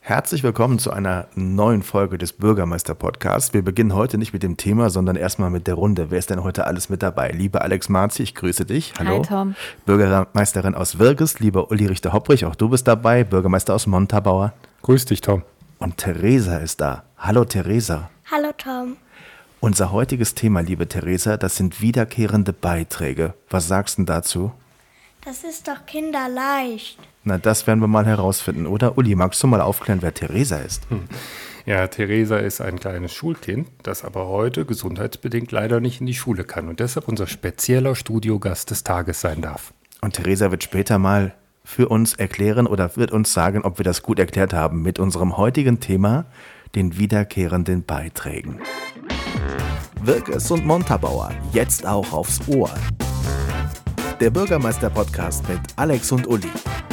Herzlich willkommen zu einer neuen Folge des Bürgermeister-Podcasts. Wir beginnen heute nicht mit dem Thema, sondern erstmal mit der Runde. Wer ist denn heute alles mit dabei? Liebe Alex Marzi, ich grüße dich. Hallo. Hi Tom. Bürgermeisterin aus Wirges, lieber Uli Richter-Hopprich, auch du bist dabei. Bürgermeister aus Montabaur. Grüß dich, Tom. Und Theresa ist da. Hallo Theresa. Hallo Tom. Unser heutiges Thema, liebe Theresa, das sind wiederkehrende Beiträge. Was sagst du dazu? Das ist doch kinderleicht. Na, das werden wir mal herausfinden, oder? Uli, magst du mal aufklären, wer Theresa ist? Ja, Theresa ist ein kleines Schulkind, das aber heute gesundheitsbedingt leider nicht in die Schule kann und deshalb unser spezieller Studiogast des Tages sein darf. Und Theresa wird später mal für uns erklären oder wird uns sagen, ob wir das gut erklärt haben mit unserem heutigen Thema, den wiederkehrenden Beiträgen. Wirges und Montabaur, jetzt auch aufs Ohr. Der Bürgermeister-Podcast mit Alex und Uli.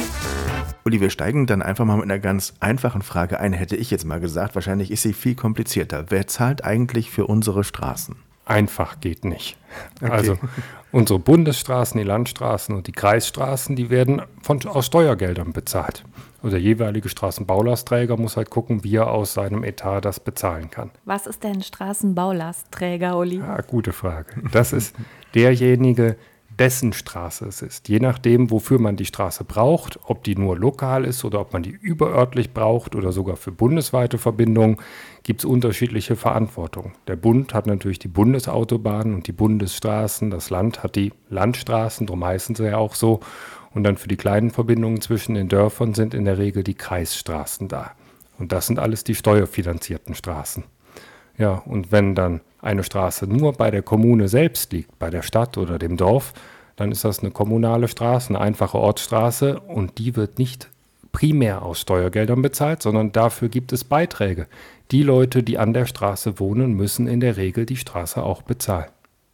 Uli, wir steigen dann einfach mal mit einer ganz einfachen Frage ein, hätte ich jetzt mal gesagt. Wahrscheinlich ist sie viel komplizierter. Wer zahlt eigentlich für unsere Straßen? Einfach geht nicht. Okay. Also unsere Bundesstraßen, die Landstraßen und die Kreisstraßen, die werden aus Steuergeldern bezahlt. Und der jeweilige Straßenbaulastträger muss halt gucken, wie er aus seinem Etat das bezahlen kann. Was ist denn Straßenbaulastträger, Uli? Ja, gute Frage. Das ist derjenige, dessen Straße es ist. Je nachdem, wofür man die Straße braucht, ob die nur lokal ist oder ob man die überörtlich braucht oder sogar für bundesweite Verbindungen, gibt es unterschiedliche Verantwortung. Der Bund hat natürlich die Bundesautobahnen und die Bundesstraßen, das Land hat die Landstraßen, darum heißen sie ja auch so. Und dann für die kleinen Verbindungen zwischen den Dörfern sind in der Regel die Kreisstraßen da. Und das sind alles die steuerfinanzierten Straßen. Ja, und wenn dann eine Straße nur bei der Kommune selbst liegt, bei der Stadt oder dem Dorf, dann ist das eine kommunale Straße, eine einfache Ortsstraße und die wird nicht primär aus Steuergeldern bezahlt, sondern dafür gibt es Beiträge. Die Leute, die an der Straße wohnen, müssen in der Regel die Straße auch bezahlen.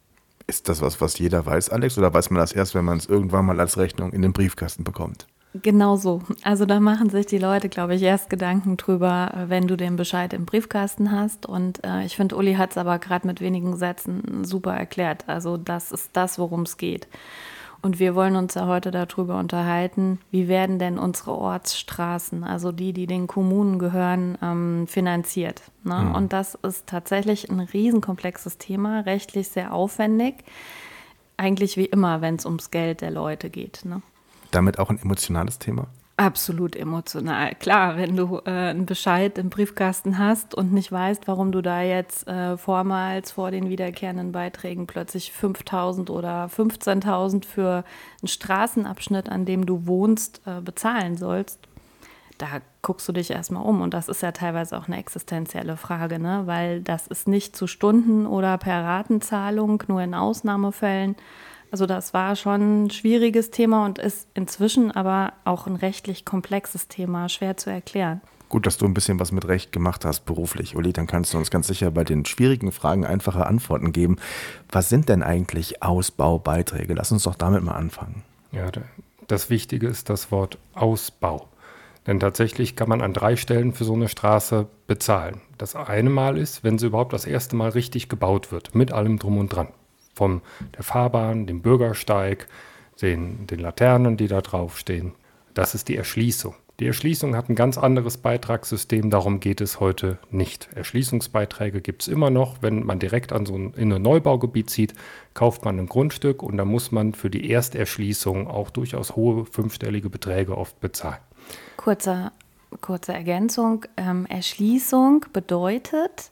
Ist das was jeder weiß, Alex, oder weiß man das erst, wenn man es irgendwann mal als Rechnung in den Briefkasten bekommt? Genau so. Also da machen sich die Leute, glaube ich, erst Gedanken drüber, wenn du den Bescheid im Briefkasten hast. Und ich finde, Uli hat es aber gerade mit wenigen Sätzen super erklärt. Also das ist das, worum es geht. Und wir wollen uns ja heute darüber unterhalten, wie werden denn unsere Ortsstraßen, also die den Kommunen gehören, finanziert. Ne? Mhm. Und das ist tatsächlich ein riesenkomplexes Thema, rechtlich sehr aufwendig. Eigentlich wie immer, wenn es ums Geld der Leute geht, ne? Damit auch ein emotionales Thema? Absolut emotional. Klar, wenn du einen Bescheid im Briefkasten hast und nicht weißt, warum du da jetzt vormals vor den wiederkehrenden Beiträgen plötzlich 5.000 oder 15.000 für einen Straßenabschnitt, an dem du wohnst, bezahlen sollst, da guckst du dich erstmal um. Und das ist ja teilweise auch eine existenzielle Frage, ne? Weil das ist nicht zu Stunden- oder per Ratenzahlung, nur in Ausnahmefällen. Also das war schon ein schwieriges Thema und ist inzwischen aber auch ein rechtlich komplexes Thema, schwer zu erklären. Gut, dass du ein bisschen was mit Recht gemacht hast beruflich, Uli, dann kannst du uns ganz sicher bei den schwierigen Fragen einfache Antworten geben. Was sind denn eigentlich Ausbaubeiträge? Lass uns doch damit mal anfangen. Ja, das Wichtige ist das Wort Ausbau. Denn tatsächlich kann man an 3 Stellen für so eine Straße bezahlen. Das eine Mal ist, wenn sie überhaupt das erste Mal richtig gebaut wird, mit allem Drum und Dran. Von der Fahrbahn, dem Bürgersteig, den Laternen, die da draufstehen. Das ist die Erschließung. Die Erschließung hat ein ganz anderes Beitragssystem, darum geht es heute nicht. Erschließungsbeiträge gibt es immer noch. Wenn man direkt in ein Neubaugebiet zieht, kauft man ein Grundstück und dann muss man für die Ersterschließung auch durchaus hohe 5-stellige Beträge oft bezahlen. Kurze Ergänzung. Erschließung bedeutet...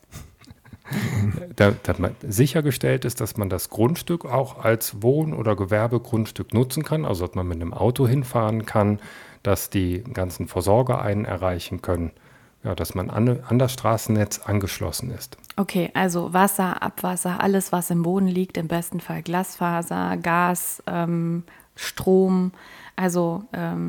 Da sichergestellt ist, dass man das Grundstück auch als Wohn- oder Gewerbegrundstück nutzen kann, also dass man mit einem Auto hinfahren kann, dass die ganzen Versorger einen erreichen können, ja, dass man an das Straßennetz angeschlossen ist. Okay, also Wasser, Abwasser, alles, was im Boden liegt, im besten Fall Glasfaser, Gas, Strom, also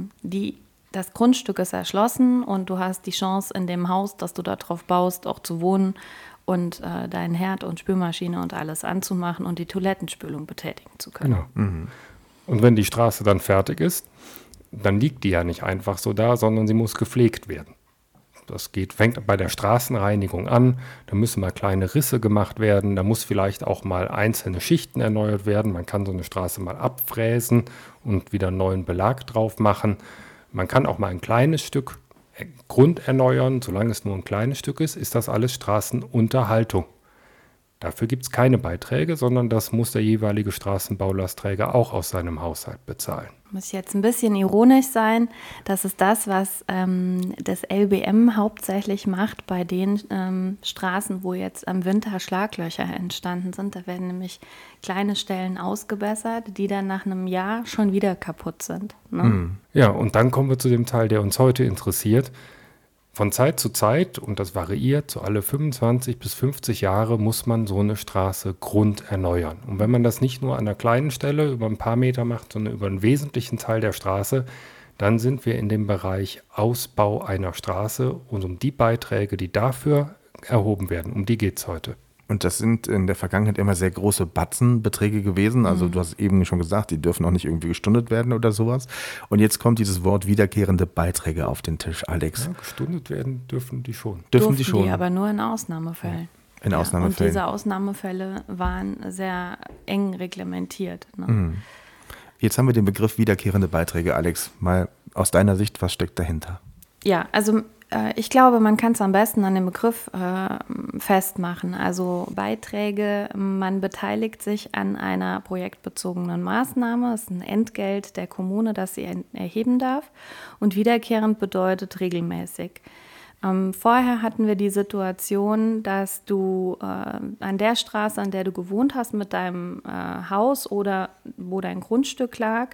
das Grundstück ist erschlossen und du hast die Chance in dem Haus, das du da drauf baust, auch zu wohnen und deinen Herd und Spülmaschine und alles anzumachen und die Toilettenspülung betätigen zu können. Genau. Mhm. Und wenn die Straße dann fertig ist, dann liegt die ja nicht einfach so da, sondern sie muss gepflegt werden. Das fängt bei der Straßenreinigung an, da müssen mal kleine Risse gemacht werden, da muss vielleicht auch mal einzelne Schichten erneuert werden. Man kann so eine Straße mal abfräsen und wieder neuen Belag drauf machen. Man kann auch mal ein kleines Stück Grund erneuern, solange es nur ein kleines Stück ist das alles Straßenunterhaltung. Dafür gibt es keine Beiträge, sondern das muss der jeweilige Straßenbaulastträger auch aus seinem Haushalt bezahlen. Muss jetzt ein bisschen ironisch sein. Das ist das, was das LBM hauptsächlich macht bei den Straßen, wo jetzt am Winter Schlaglöcher entstanden sind. Da werden nämlich kleine Stellen ausgebessert, die dann nach einem Jahr schon wieder kaputt sind. Ne? Ja, und dann kommen wir zu dem Teil, der uns heute interessiert. Von Zeit zu Zeit, und das variiert, so alle 25 bis 50 Jahre muss man so eine Straße grunderneuern. Und wenn man das nicht nur an einer kleinen Stelle über ein paar Meter macht, sondern über einen wesentlichen Teil der Straße, dann sind wir in dem Bereich Ausbau einer Straße. Und um die Beiträge, die dafür erhoben werden, um die geht es heute. Und das sind in der Vergangenheit immer sehr große Batzenbeträge gewesen. Also du hast eben schon gesagt, die dürfen auch nicht irgendwie gestundet werden oder sowas. Und jetzt kommt dieses Wort wiederkehrende Beiträge auf den Tisch, Alex. Ja, gestundet werden dürfen die schon. Dürfen die schon? Die aber nur in Ausnahmefällen. In Ausnahmefällen. Und diese Ausnahmefälle waren sehr eng reglementiert. Ne? Jetzt haben wir den Begriff wiederkehrende Beiträge. Alex, mal aus deiner Sicht, was steckt dahinter? Ja, also ich glaube, man kann es am besten an dem Begriff festmachen. Also Beiträge, man beteiligt sich an einer projektbezogenen Maßnahme. Es ist ein Entgelt der Kommune, das sie erheben darf. Und wiederkehrend bedeutet regelmäßig. Vorher hatten wir die Situation, dass du an der Straße, an der du gewohnt hast, mit deinem Haus oder wo dein Grundstück lag,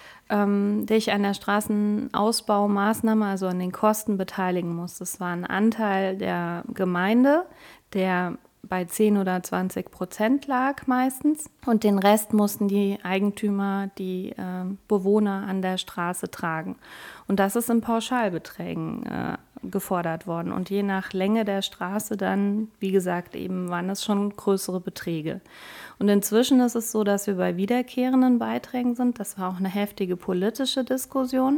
dich an der Straßenausbaumaßnahme, also an den Kosten beteiligen musst. Das war ein Anteil der Gemeinde, der bei 10 oder 20% lag meistens. Und den Rest mussten die Eigentümer, die Bewohner an der Straße tragen. Und das ist in Pauschalbeträgen gefordert worden. Und je nach Länge der Straße dann, wie gesagt, eben waren es schon größere Beträge. Und inzwischen ist es so, dass wir bei wiederkehrenden Beiträgen sind. Das war auch eine heftige politische Diskussion.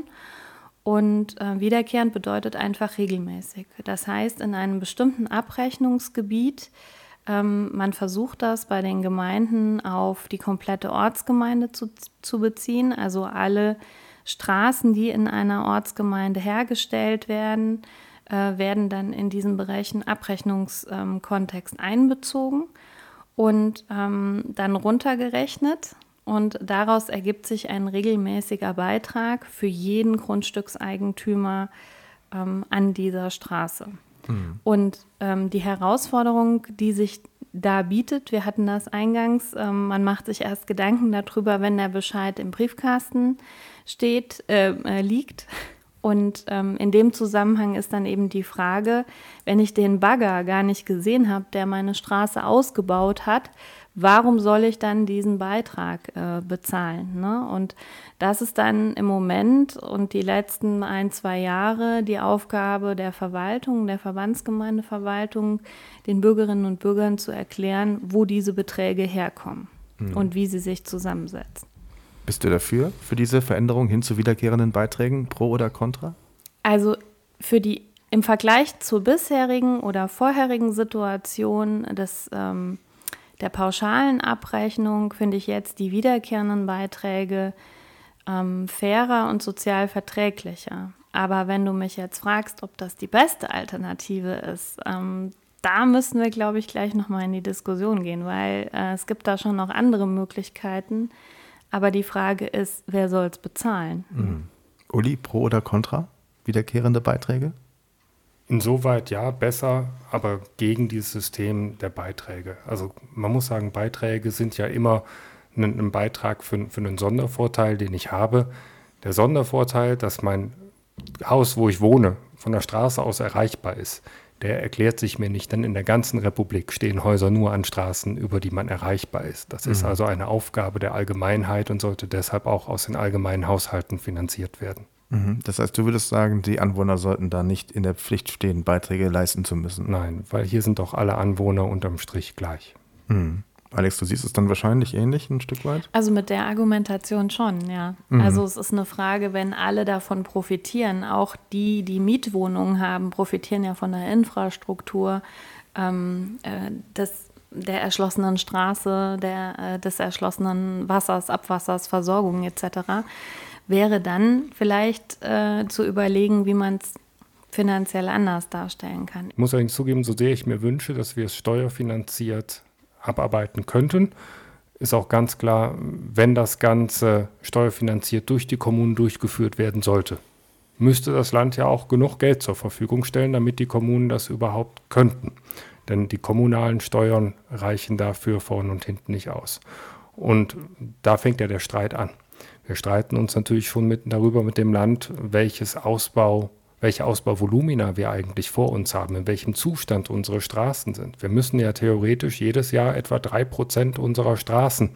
Und wiederkehrend bedeutet einfach regelmäßig. Das heißt, in einem bestimmten Abrechnungsgebiet, man versucht das bei den Gemeinden auf die komplette Ortsgemeinde zu beziehen, also alle Straßen, die in einer Ortsgemeinde hergestellt werden, werden dann in diesen Bereichen Abrechnungskontext einbezogen und dann runtergerechnet. Und daraus ergibt sich ein regelmäßiger Beitrag für jeden Grundstückseigentümer an dieser Straße. Und die Herausforderung, die sich da bietet, wir hatten das eingangs, man macht sich erst Gedanken darüber, wenn der Bescheid im Briefkasten liegt. Und in dem Zusammenhang ist dann eben die Frage, wenn ich den Bagger gar nicht gesehen habe, der meine Straße ausgebaut hat, warum soll ich dann diesen Beitrag bezahlen? Ne? Und das ist dann im Moment und die letzten 1-2 Jahre die Aufgabe der Verwaltung, der Verbandsgemeindeverwaltung, den Bürgerinnen und Bürgern zu erklären, wo diese Beträge herkommen und wie sie sich zusammensetzen. Bist du dafür, für diese Veränderung hin zu wiederkehrenden Beiträgen, pro oder contra? Also im Vergleich zur bisherigen oder vorherigen Situation der pauschalen Abrechnung finde ich jetzt die wiederkehrenden Beiträge fairer und sozial verträglicher. Aber wenn du mich jetzt fragst, ob das die beste Alternative ist, da müssen wir, glaube ich, gleich nochmal in die Diskussion gehen, weil es gibt da schon noch andere Möglichkeiten. Aber die Frage ist, wer soll es bezahlen? Uli, pro oder contra? Wiederkehrende Beiträge? Insoweit ja, besser, aber gegen dieses System der Beiträge. Also man muss sagen, Beiträge sind ja immer ein Beitrag für einen Sondervorteil, den ich habe. Der Sondervorteil, dass mein Haus, wo ich wohne, von der Straße aus erreichbar ist, der erklärt sich mir nicht, denn in der ganzen Republik stehen Häuser nur an Straßen, über die man erreichbar ist. Das ist also eine Aufgabe der Allgemeinheit und sollte deshalb auch aus den allgemeinen Haushalten finanziert werden. Das heißt, du würdest sagen, die Anwohner sollten da nicht in der Pflicht stehen, Beiträge leisten zu müssen? Nein, weil hier sind doch alle Anwohner unterm Strich gleich. Alex, du siehst es dann wahrscheinlich ähnlich ein Stück weit? Also mit der Argumentation schon, ja. Also es ist eine Frage, wenn alle davon profitieren, auch die Mietwohnungen haben, profitieren ja von der Infrastruktur, der erschlossenen Straße, des erschlossenen Wassers, Abwassers, Versorgung etc., wäre dann vielleicht zu überlegen, wie man es finanziell anders darstellen kann. Ich muss allerdings zugeben, so sehr ich mir wünsche, dass wir es steuerfinanziert abarbeiten könnten, ist auch ganz klar, wenn das Ganze steuerfinanziert durch die Kommunen durchgeführt werden sollte, müsste das Land ja auch genug Geld zur Verfügung stellen, damit die Kommunen das überhaupt könnten. Denn die kommunalen Steuern reichen dafür vorn und hinten nicht aus. Und da fängt ja der Streit an. Wir streiten uns natürlich schon darüber mit dem Land, welche Ausbauvolumina wir eigentlich vor uns haben, in welchem Zustand unsere Straßen sind. Wir müssen ja theoretisch jedes Jahr etwa 3% unserer Straßen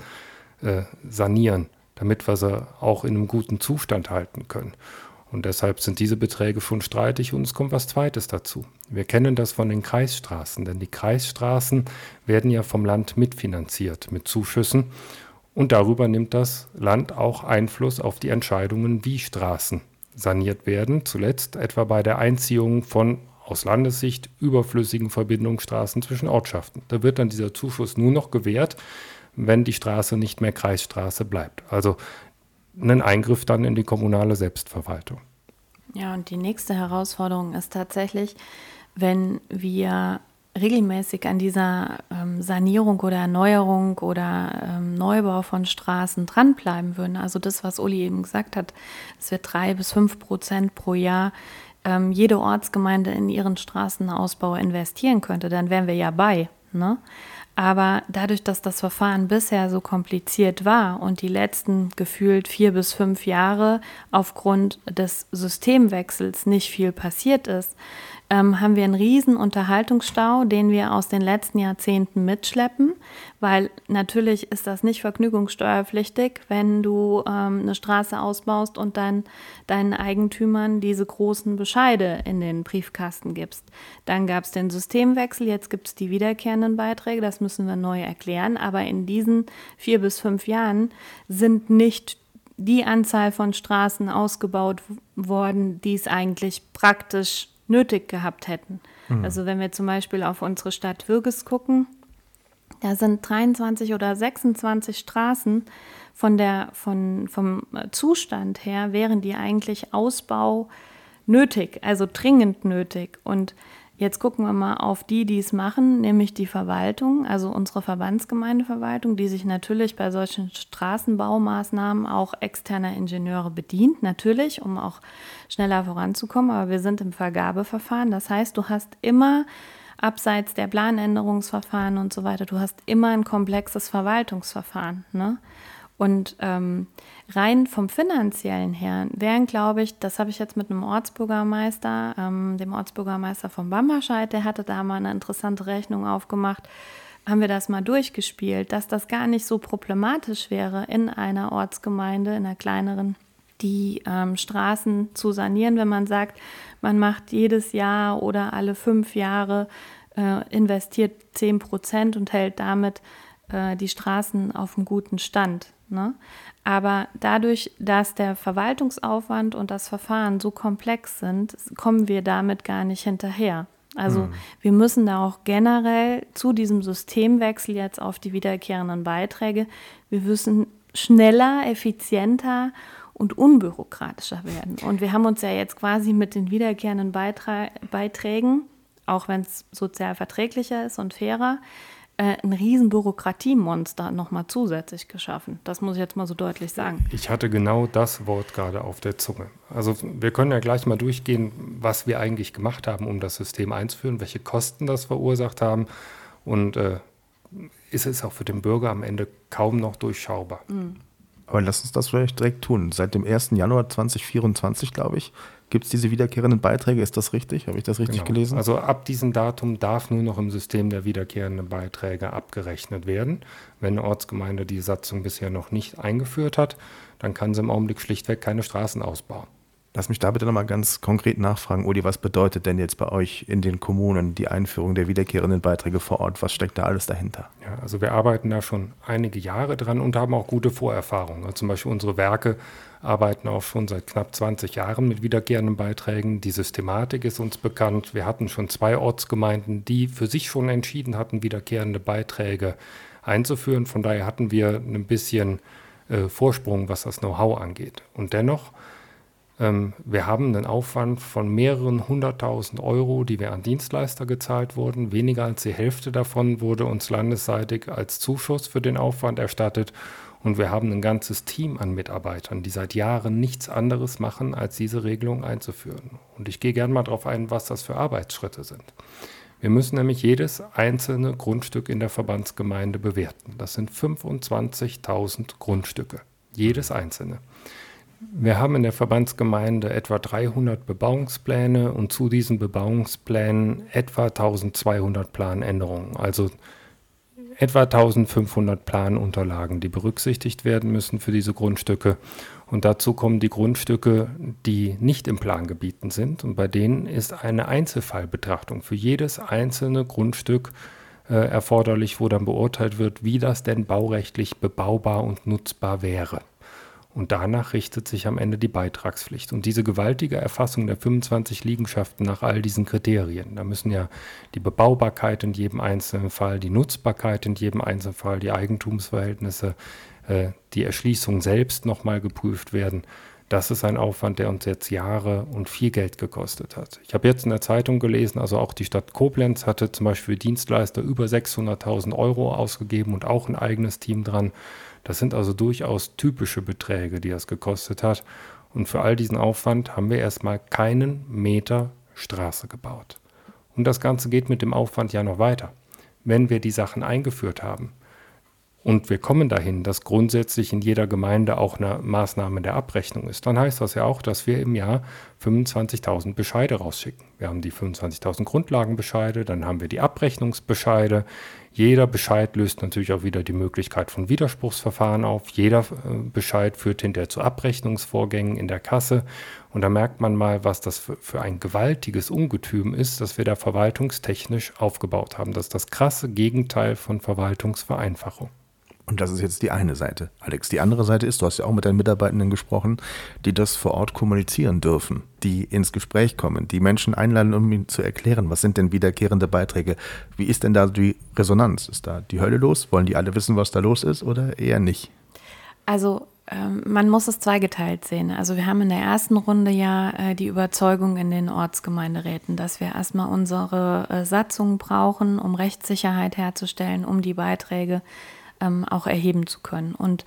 sanieren, damit wir sie auch in einem guten Zustand halten können. Und deshalb sind diese Beträge schon streitig und es kommt was Zweites dazu. Wir kennen das von den Kreisstraßen, denn die Kreisstraßen werden ja vom Land mitfinanziert mit Zuschüssen und darüber nimmt das Land auch Einfluss auf die Entscheidungen, wie Straßen saniert werden, zuletzt etwa bei der Einziehung von aus Landessicht überflüssigen Verbindungsstraßen zwischen Ortschaften. Da wird dann dieser Zuschuss nur noch gewährt, wenn die Straße nicht mehr Kreisstraße bleibt. Also einen Eingriff dann in die kommunale Selbstverwaltung. Ja, und die nächste Herausforderung ist tatsächlich, wenn wir regelmäßig an dieser Sanierung oder Erneuerung oder Neubau von Straßen dranbleiben würden. Also das, was Uli eben gesagt hat, dass wir 3-5% pro Jahr jede Ortsgemeinde in ihren Straßenausbau investieren könnte, dann wären wir ja bei, ne? Aber dadurch, dass das Verfahren bisher so kompliziert war und die letzten gefühlt 4 bis 5 Jahre aufgrund des Systemwechsels nicht viel passiert ist, haben wir einen riesen Unterhaltungsstau, den wir aus den letzten Jahrzehnten mitschleppen, weil natürlich ist das nicht vergnügungssteuerpflichtig, wenn du eine Straße ausbaust und dann deinen Eigentümern diese großen Bescheide in den Briefkasten gibst. Dann gab es den Systemwechsel, jetzt gibt es die wiederkehrenden Beiträge, das müssen wir neu erklären, aber in diesen 4 bis 5 Jahren sind nicht die Anzahl von Straßen ausgebaut worden, die es eigentlich praktisch nötig gehabt hätten. Also wenn wir zum Beispiel auf unsere Stadt Würges gucken, da sind 23 oder 26 Straßen vom Zustand her, wären die eigentlich Ausbau nötig, also dringend nötig. Und jetzt gucken wir mal auf die es machen, nämlich die Verwaltung, also unsere Verbandsgemeindeverwaltung, die sich natürlich bei solchen Straßenbaumaßnahmen auch externer Ingenieure bedient, natürlich, um auch schneller voranzukommen. Aber wir sind im Vergabeverfahren. Das heißt, du hast immer, abseits der Planänderungsverfahren und so weiter, du hast immer ein komplexes Verwaltungsverfahren, ne? Und rein vom Finanziellen her wären, glaube ich, das habe ich jetzt mit einem Ortsbürgermeister, dem Ortsbürgermeister von Bamberscheid, der hatte da mal eine interessante Rechnung aufgemacht, haben wir das mal durchgespielt, dass das gar nicht so problematisch wäre, in einer Ortsgemeinde, in einer kleineren, die Straßen zu sanieren, wenn man sagt, man macht jedes Jahr oder alle 5 Jahre, investiert 10% und hält damit die Straßen auf einem guten Stand. Ne? Aber dadurch, dass der Verwaltungsaufwand und das Verfahren so komplex sind, kommen wir damit gar nicht hinterher. Also wir müssen da auch generell zu diesem Systemwechsel jetzt auf die wiederkehrenden Beiträge, wir müssen schneller, effizienter und unbürokratischer werden. Und wir haben uns ja jetzt quasi mit den wiederkehrenden Beiträgen, auch wenn es sozial verträglicher ist und fairer, ein riesen Bürokratiemonster nochmal zusätzlich geschaffen. Das muss ich jetzt mal so deutlich sagen. Ich hatte genau das Wort gerade auf der Zunge. Also wir können ja gleich mal durchgehen, was wir eigentlich gemacht haben, um das System einzuführen, welche Kosten das verursacht haben und ist es auch für den Bürger am Ende kaum noch durchschaubar. Aber lass uns das vielleicht direkt tun. Seit dem 1. Januar 2024, glaube ich, gibt es diese wiederkehrenden Beiträge. Ist das richtig? Habe ich das richtig gelesen? Also ab diesem Datum darf nur noch im System der wiederkehrenden Beiträge abgerechnet werden. Wenn eine Ortsgemeinde die Satzung bisher noch nicht eingeführt hat, dann kann sie im Augenblick schlichtweg keine Straßen ausbauen. Lass mich da bitte nochmal ganz konkret nachfragen, Uli, was bedeutet denn jetzt bei euch in den Kommunen die Einführung der wiederkehrenden Beiträge vor Ort? Was steckt da alles dahinter? Ja, also wir arbeiten da schon einige Jahre dran und haben auch gute Vorerfahrungen. Also zum Beispiel unsere Werke arbeiten auch schon seit knapp 20 Jahren mit wiederkehrenden Beiträgen. Die Systematik ist uns bekannt. Wir hatten schon 2 Ortsgemeinden, die für sich schon entschieden hatten, wiederkehrende Beiträge einzuführen. Von daher hatten wir ein bisschen Vorsprung, was das Know-how angeht. Und dennoch Wir haben einen Aufwand von mehreren 100.000 Euro, die wir an Dienstleister gezahlt wurden. Weniger als die Hälfte davon wurde uns landesseitig als Zuschuss für den Aufwand erstattet. Und wir haben ein ganzes Team an Mitarbeitern, die seit Jahren nichts anderes machen, als diese Regelung einzuführen. Und ich gehe gerne mal darauf ein, was das für Arbeitsschritte sind. Wir müssen nämlich jedes einzelne Grundstück in der Verbandsgemeinde bewerten. Das sind 25.000 Grundstücke, jedes einzelne. Wir haben in der Verbandsgemeinde etwa 300 Bebauungspläne und zu diesen Bebauungsplänen etwa 1200 Planänderungen, also etwa 1500 Planunterlagen, die berücksichtigt werden müssen für diese Grundstücke. Und dazu kommen die Grundstücke, die nicht im Plangebieten sind. Und bei denen ist eine Einzelfallbetrachtung für jedes einzelne Grundstück erforderlich, wo dann beurteilt wird, wie das denn baurechtlich bebaubar und nutzbar wäre. Und danach richtet sich am Ende die Beitragspflicht. Und diese gewaltige Erfassung der 25 Liegenschaften nach all diesen Kriterien, da müssen ja die Bebaubarkeit in jedem einzelnen Fall, die Nutzbarkeit in jedem einzelnen Fall, die Eigentumsverhältnisse, die Erschließung selbst nochmal geprüft werden. Das ist ein Aufwand, der uns jetzt Jahre und viel Geld gekostet hat. Ich habe jetzt in der Zeitung gelesen, also auch die Stadt Koblenz hatte zum Beispiel für Dienstleister über 600.000 Euro ausgegeben und auch ein eigenes Team dran. Das sind also durchaus typische Beträge, die das gekostet hat. Und für all diesen Aufwand haben wir erstmal keinen Meter Straße gebaut. Und das Ganze geht mit dem Aufwand ja noch weiter. Wenn wir die Sachen eingeführt haben und wir kommen dahin, dass grundsätzlich in jeder Gemeinde auch eine Maßnahme der Abrechnung ist, dann heißt das ja auch, dass wir im Jahr 25.000 Bescheide rausschicken. Wir haben die 25.000 Grundlagenbescheide, dann haben wir die Abrechnungsbescheide. Jeder Bescheid löst natürlich auch wieder die Möglichkeit von Widerspruchsverfahren auf. Jeder Bescheid führt hinterher zu Abrechnungsvorgängen in der Kasse. Und da merkt man mal, was das für ein gewaltiges Ungetüm ist, das wir da verwaltungstechnisch aufgebaut haben. Das ist das krasse Gegenteil von Verwaltungsvereinfachung. Und das ist jetzt die eine Seite. Alex, die andere Seite ist, du hast ja auch mit deinen Mitarbeitenden gesprochen, die das vor Ort kommunizieren dürfen, die ins Gespräch kommen, die Menschen einladen, um ihnen zu erklären, was sind denn wiederkehrende Beiträge? Wie ist denn da die Resonanz? Ist da die Hölle los? Wollen die alle wissen, was da los ist oder eher nicht? Also man muss es zweigeteilt sehen. Also wir haben in der ersten Runde ja die Überzeugung in den Ortsgemeinderäten, dass wir erstmal unsere Satzung brauchen, um Rechtssicherheit herzustellen, um die Beiträge auch erheben zu können. Und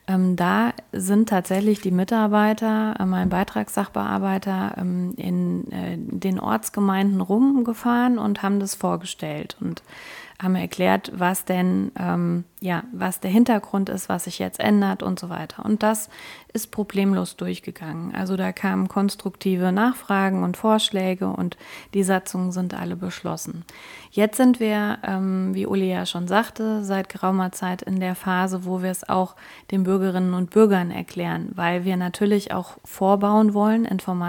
da sind tatsächlich die Mitarbeiter, mein Beitragssachbearbeiter in den Ortsgemeinden rumgefahren und haben das vorgestellt und haben erklärt, was denn, was der Hintergrund ist, was sich jetzt ändert und so weiter. Und das ist problemlos durchgegangen. Also da kamen konstruktive Nachfragen und Vorschläge und die Satzungen sind alle beschlossen. Jetzt sind wir, wie Uli ja schon sagte, seit geraumer Zeit in der Phase, wo wir es auch den Bürgerinnen und Bürgern erklären, weil wir natürlich auch vorbauen wollen,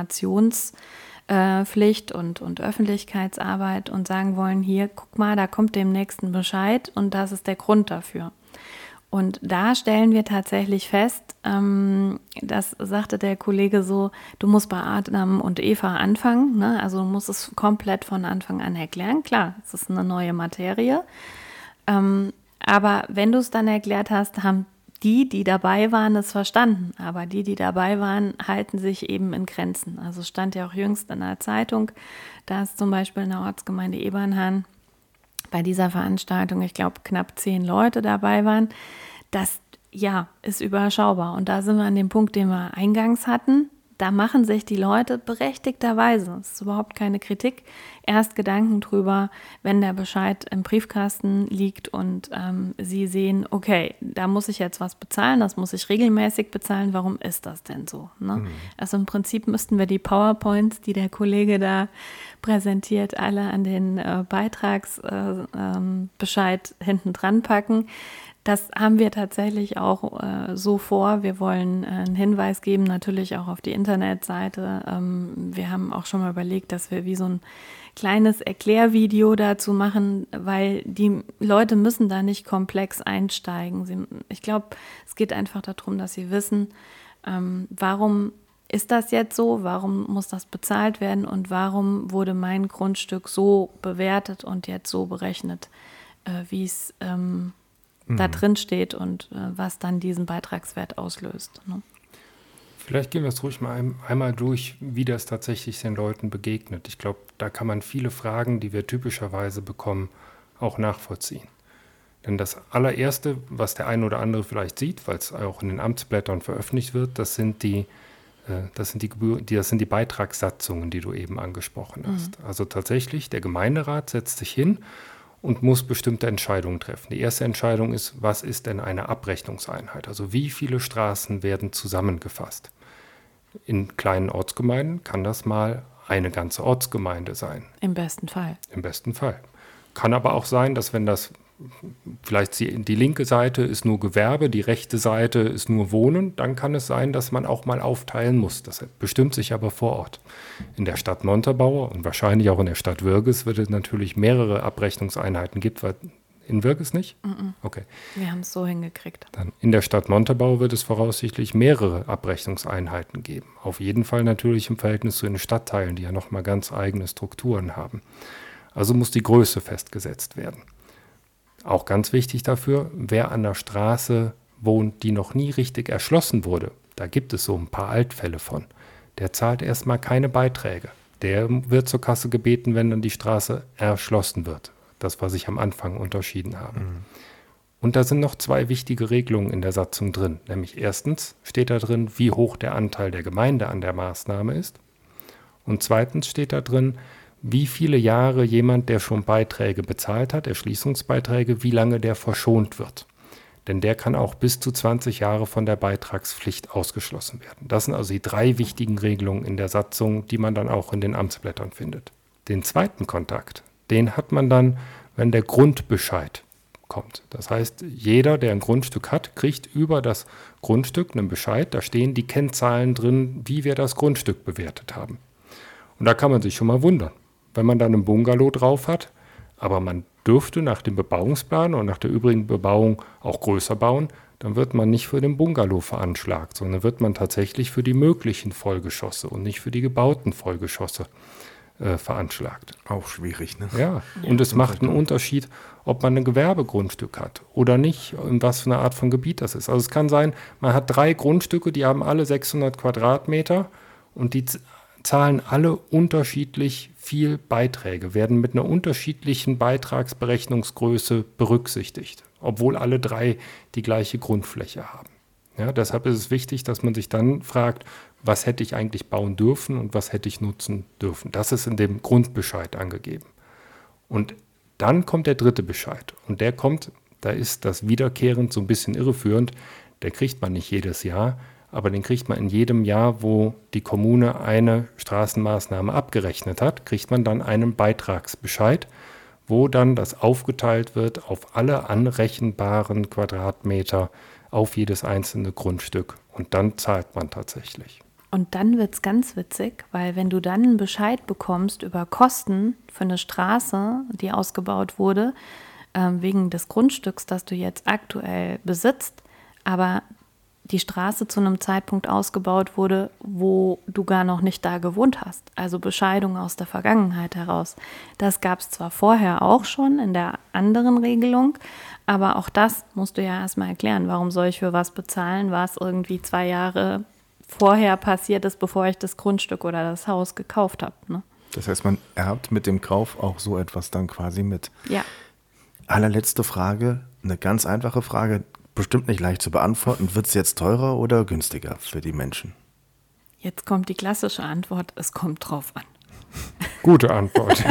Informationspflicht und Öffentlichkeitsarbeit und sagen wollen, hier, guck mal, da kommt demnächst ein Bescheid und das ist der Grund dafür. Und da stellen wir tatsächlich fest, das sagte der Kollege so, du musst bei Adam und Eva anfangen, ne? Also du musst es komplett von Anfang an erklären. Klar, es ist eine neue Materie, aber wenn du es dann erklärt hast, haben die dabei waren, es verstanden. Aber die dabei waren, halten sich eben in Grenzen. Also es stand ja auch jüngst in der Zeitung, dass zum Beispiel in der Ortsgemeinde Ebernhahn bei dieser Veranstaltung, ich glaube, knapp 10 Leute dabei waren. Das, ja, ist überschaubar. Und da sind wir an dem Punkt, den wir eingangs hatten. Da machen sich die Leute berechtigterweise, das ist überhaupt keine Kritik, erst Gedanken drüber, wenn der Bescheid im Briefkasten liegt und sie sehen, okay, da muss ich jetzt was bezahlen, das muss ich regelmäßig bezahlen, warum ist das denn so? Ne? Also im Prinzip müssten wir die PowerPoints, die der Kollege da präsentiert, alle an den Beitragsbescheid hinten dran packen. Das haben wir tatsächlich auch so vor. Wir wollen einen Hinweis geben, natürlich auch auf die Internetseite. Wir haben auch schon mal überlegt, dass wir wie so ein kleines Erklärvideo dazu machen, weil die Leute müssen da nicht komplex einsteigen. Ich glaube, es geht einfach darum, dass sie wissen, warum ist das jetzt so, warum muss das bezahlt werden und warum wurde mein Grundstück so bewertet und jetzt so berechnet, wie es da drin steht und was dann diesen Beitragswert auslöst. Ne? Vielleicht gehen wir es ruhig mal einmal durch, wie das tatsächlich den Leuten begegnet. Ich glaube, da kann man viele Fragen, die wir typischerweise bekommen, auch nachvollziehen. Denn das allererste, was der eine oder andere vielleicht sieht, weil es auch in den Amtsblättern veröffentlicht wird, das sind die Beitragssatzungen, die du eben angesprochen hast. Also tatsächlich, der Gemeinderat setzt sich hin und muss bestimmte Entscheidungen treffen. Die erste Entscheidung ist, was ist denn eine Abrechnungseinheit? Also wie viele Straßen werden zusammengefasst? In kleinen Ortsgemeinden kann das mal eine ganze Ortsgemeinde sein. Im besten Fall. Im besten Fall. Kann aber auch sein, dass wenn das vielleicht die linke Seite ist nur Gewerbe, die rechte Seite ist nur Wohnen, dann kann es sein, dass man auch mal aufteilen muss. Das bestimmt sich aber vor Ort. In der Stadt Montabaur und wahrscheinlich auch in der Stadt Würges wird es natürlich mehrere Abrechnungseinheiten geben, weil in Würges nicht? Okay. Wir haben es so hingekriegt. Dann in der Stadt Montabaur wird es voraussichtlich mehrere Abrechnungseinheiten geben. Auf jeden Fall natürlich im Verhältnis zu den Stadtteilen, die ja nochmal ganz eigene Strukturen haben. Also muss die Größe festgesetzt werden. Auch ganz wichtig dafür, wer an der Straße wohnt, die noch nie richtig erschlossen wurde, da gibt es so ein paar Altfälle von, der zahlt erstmal keine Beiträge. Der wird zur Kasse gebeten, wenn dann die Straße erschlossen wird. Das, was ich am Anfang unterschieden habe. Und da sind noch zwei wichtige Regelungen in der Satzung drin. Nämlich erstens steht da drin, wie hoch der Anteil der Gemeinde an der Maßnahme ist. Und zweitens steht da drin, wie viele Jahre jemand, der schon Beiträge bezahlt hat, Erschließungsbeiträge, wie lange der verschont wird. Denn der kann auch bis zu 20 Jahre von der Beitragspflicht ausgeschlossen werden. Das sind also die drei wichtigen Regelungen in der Satzung, die man dann auch in den Amtsblättern findet. Den zweiten Kontakt, den hat man dann, wenn der Grundbescheid kommt. Das heißt, jeder, der ein Grundstück hat, kriegt über das Grundstück einen Bescheid. Da stehen die Kennzahlen drin, wie wir das Grundstück bewertet haben. Und da kann man sich schon mal wundern. Wenn man dann einen Bungalow drauf hat, aber man dürfte nach dem Bebauungsplan und nach der übrigen Bebauung auch größer bauen, dann wird man nicht für den Bungalow veranschlagt, sondern wird man tatsächlich für die möglichen Vollgeschosse und nicht für die gebauten Vollgeschosse veranschlagt. Auch schwierig, ne? Ja, und es macht einen Unterschied, ob man ein Gewerbegrundstück hat oder nicht, in was für eine Art von Gebiet das ist. Also es kann sein, man hat 3 Grundstücke, die haben alle 600 Quadratmeter und die zahlen alle unterschiedlich viel Beiträge, werden mit einer unterschiedlichen Beitragsberechnungsgröße berücksichtigt, obwohl alle 3 die gleiche Grundfläche haben. Ja, deshalb ist es wichtig, dass man sich dann fragt, was hätte ich eigentlich bauen dürfen und was hätte ich nutzen dürfen. Das ist in dem Grundbescheid angegeben. Und dann kommt der dritte Bescheid. Und der kommt, da ist das wiederkehrend so ein bisschen irreführend, der kriegt man nicht jedes Jahr, aber den kriegt man in jedem Jahr, wo die Kommune eine Straßenmaßnahme abgerechnet hat, kriegt man dann einen Beitragsbescheid, wo dann das aufgeteilt wird auf alle anrechenbaren Quadratmeter auf jedes einzelne Grundstück. Und dann zahlt man tatsächlich. Und dann wird es ganz witzig, weil wenn du dann einen Bescheid bekommst über Kosten für eine Straße, die ausgebaut wurde, wegen des Grundstücks, das du jetzt aktuell besitzt, aber die Straße zu einem Zeitpunkt ausgebaut wurde, wo du gar noch nicht da gewohnt hast. Also Bescheidung aus der Vergangenheit heraus. Das gab es zwar vorher auch schon in der anderen Regelung, aber auch das musst du ja erstmal erklären. Warum soll ich für was bezahlen, was irgendwie 2 Jahre vorher passiert ist, bevor ich das Grundstück oder das Haus gekauft habe. Ne? Das heißt, man erbt mit dem Kauf auch so etwas dann quasi mit. Ja. Allerletzte Frage, eine ganz einfache Frage, bestimmt nicht leicht zu beantworten. Wird es jetzt teurer oder günstiger für die Menschen? Jetzt kommt die klassische Antwort, es kommt drauf an. Gute Antwort.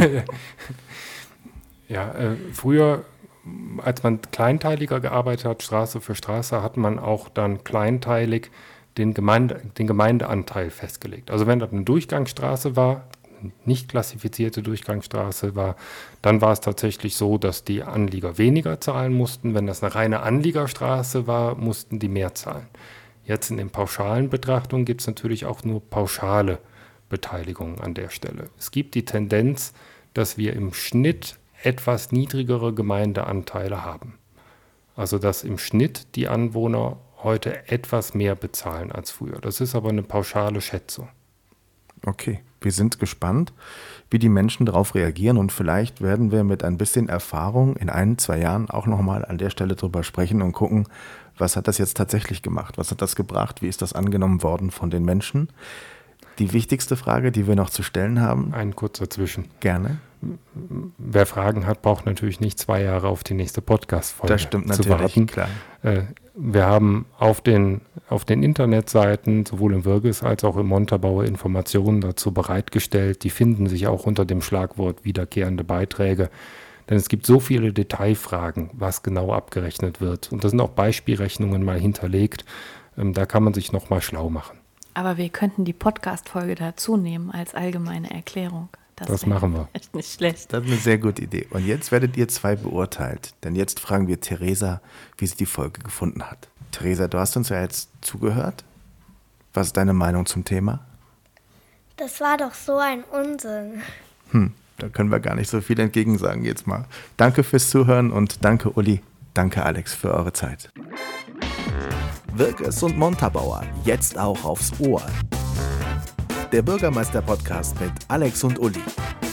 Ja, früher, als man kleinteiliger gearbeitet hat, Straße für Straße, hat man auch dann kleinteilig den Gemeindeanteil festgelegt. Also wenn das eine Durchgangsstraße war, nicht klassifizierte Durchgangsstraße war, dann war es tatsächlich so, dass die Anlieger weniger zahlen mussten. Wenn das eine reine Anliegerstraße war, mussten die mehr zahlen. Jetzt in den pauschalen Betrachtungen gibt es natürlich auch nur pauschale Beteiligungen an der Stelle. Es gibt die Tendenz, dass wir im Schnitt etwas niedrigere Gemeindeanteile haben. Also dass im Schnitt die Anwohner heute etwas mehr bezahlen als früher. Das ist aber eine pauschale Schätzung. Okay. Wir sind gespannt, wie die Menschen darauf reagieren und vielleicht werden wir mit ein bisschen Erfahrung in 1-2 Jahren auch nochmal an der Stelle drüber sprechen und gucken, was hat das jetzt tatsächlich gemacht, was hat das gebracht, wie ist das angenommen worden von den Menschen. Die wichtigste Frage, die wir noch zu stellen haben. Ein kurzer Zwischen. Gerne. Wer Fragen hat, braucht natürlich nicht 2 Jahre auf die nächste Podcast-Folge Das stimmt zu natürlich, warten. klar. Wir haben auf den Internetseiten, sowohl im Wirges als auch im Montabaur, Informationen dazu bereitgestellt. Die finden sich auch unter dem Schlagwort wiederkehrende Beiträge. Denn es gibt so viele Detailfragen, was genau abgerechnet wird. Und da sind auch Beispielrechnungen mal hinterlegt. Da kann man sich nochmal schlau machen. Aber wir könnten die Podcast-Folge dazu nehmen als allgemeine Erklärung. Das machen wir. Echt nicht schlecht. Das ist eine sehr gute Idee. Und jetzt werdet ihr 2 beurteilt. Denn jetzt fragen wir Theresa, wie sie die Folge gefunden hat. Theresa, du hast uns ja jetzt zugehört. Was ist deine Meinung zum Thema? Das war doch so ein Unsinn. Da können wir gar nicht so viel entgegen sagen jetzt mal. Danke fürs Zuhören und danke Uli, danke Alex für eure Zeit. Wirges und Montabaur, jetzt auch aufs Ohr. Der Bürgermeister-Podcast mit Alex und Uli.